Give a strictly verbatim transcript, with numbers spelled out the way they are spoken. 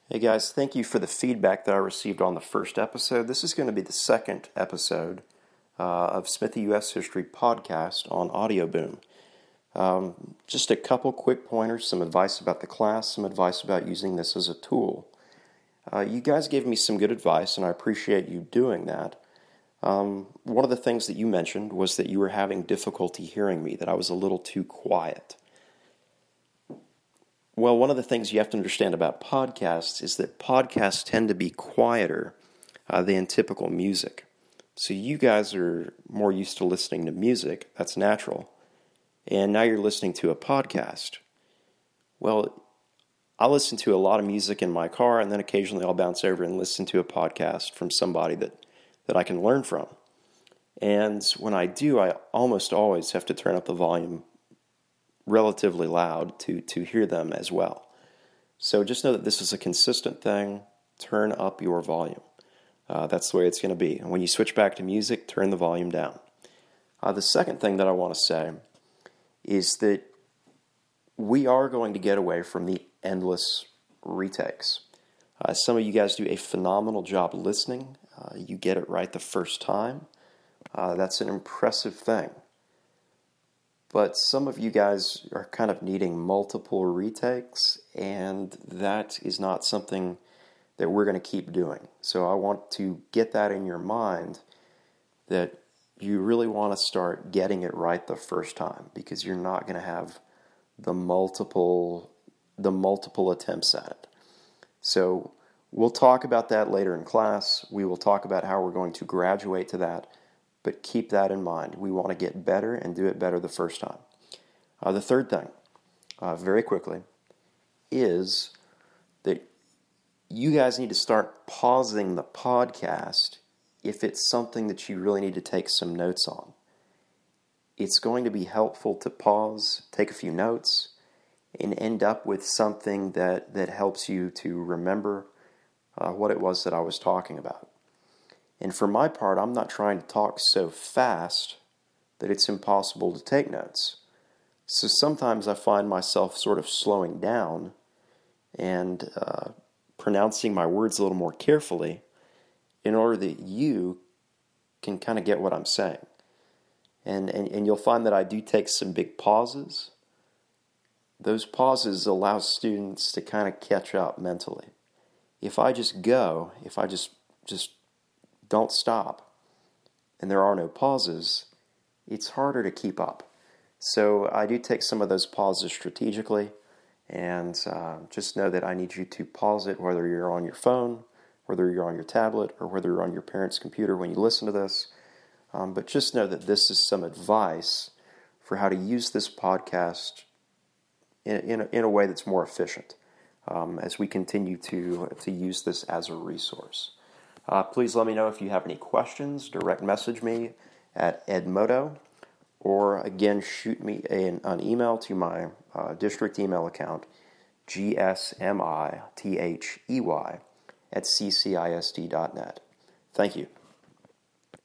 Hey guys, thank you for the feedback that I received on the first episode. This is going to be the second episode uh, of Smithy U S History podcast on Audioboom. Um, just a couple quick pointers, some advice about the class, some advice about using this as a tool. Uh, you guys gave me some good advice, and I appreciate you doing that. Um, one of the things that you mentioned was that you were having difficulty hearing me, that I was a little too quiet. Well, one of the things you have to understand about podcasts is that podcasts tend to be quieter uh, than typical music. So you guys are more used to listening to music, that's natural, and now you're listening to a podcast. Well, I listen to a lot of music in my car, and then occasionally I'll bounce over and listen to a podcast from somebody that, that I can learn from. And when I do, I almost always have to turn up the volume relatively loud to, to hear them as well. So just know that this is a consistent thing. Turn up your volume. Uh, that's the way it's going to be. And when you switch back to music, turn the volume down. Uh, the second thing that I want to say is that we are going to get away from the endless retakes. Uh, some of you guys do a phenomenal job listening. Uh, you get it right the first time. Uh, that's an impressive thing. But some of you guys are kind of needing multiple retakes, and that is not something that we're going to keep doing. So I want to get that in your mind, that you really want to start getting it right the first time, because you're not going to have the multiple the multiple attempts at it. So we'll talk about that later in class. We will talk about how we're going to graduate to that. But keep that in mind. We want to get better and do it better the first time. Uh, the third thing, uh, very quickly, is that you guys need to start pausing the podcast if it's something that you really need to take some notes on. It's going to be helpful to pause, take a few notes, and end up with something that, that helps you to remember uh, what it was that I was talking about. And for my part, I'm not trying to talk so fast that it's impossible to take notes. So sometimes I find myself sort of slowing down and uh, pronouncing my words a little more carefully in order that you can kind of get what I'm saying. And, and, and you'll find that I do take some big pauses. Those pauses allow students to kind of catch up mentally. If I just go, if I just just don't stop, and there are no pauses, it's harder to keep up. So I do take some of those pauses strategically, and uh, just know that I need you to pause it, whether you're on your phone, whether you're on your tablet, or whether you're on your parents' computer when you listen to this. Um, but just know that this is some advice for how to use this podcast in, in, a, in a way that's more efficient um, as we continue to, to use this as a resource. Uh, please let me know if you have any questions. Direct message me at edmodo, or again, shoot me an, an email to my uh, district email account, G S M I T H E Y, at c c i s d dot net. Thank you.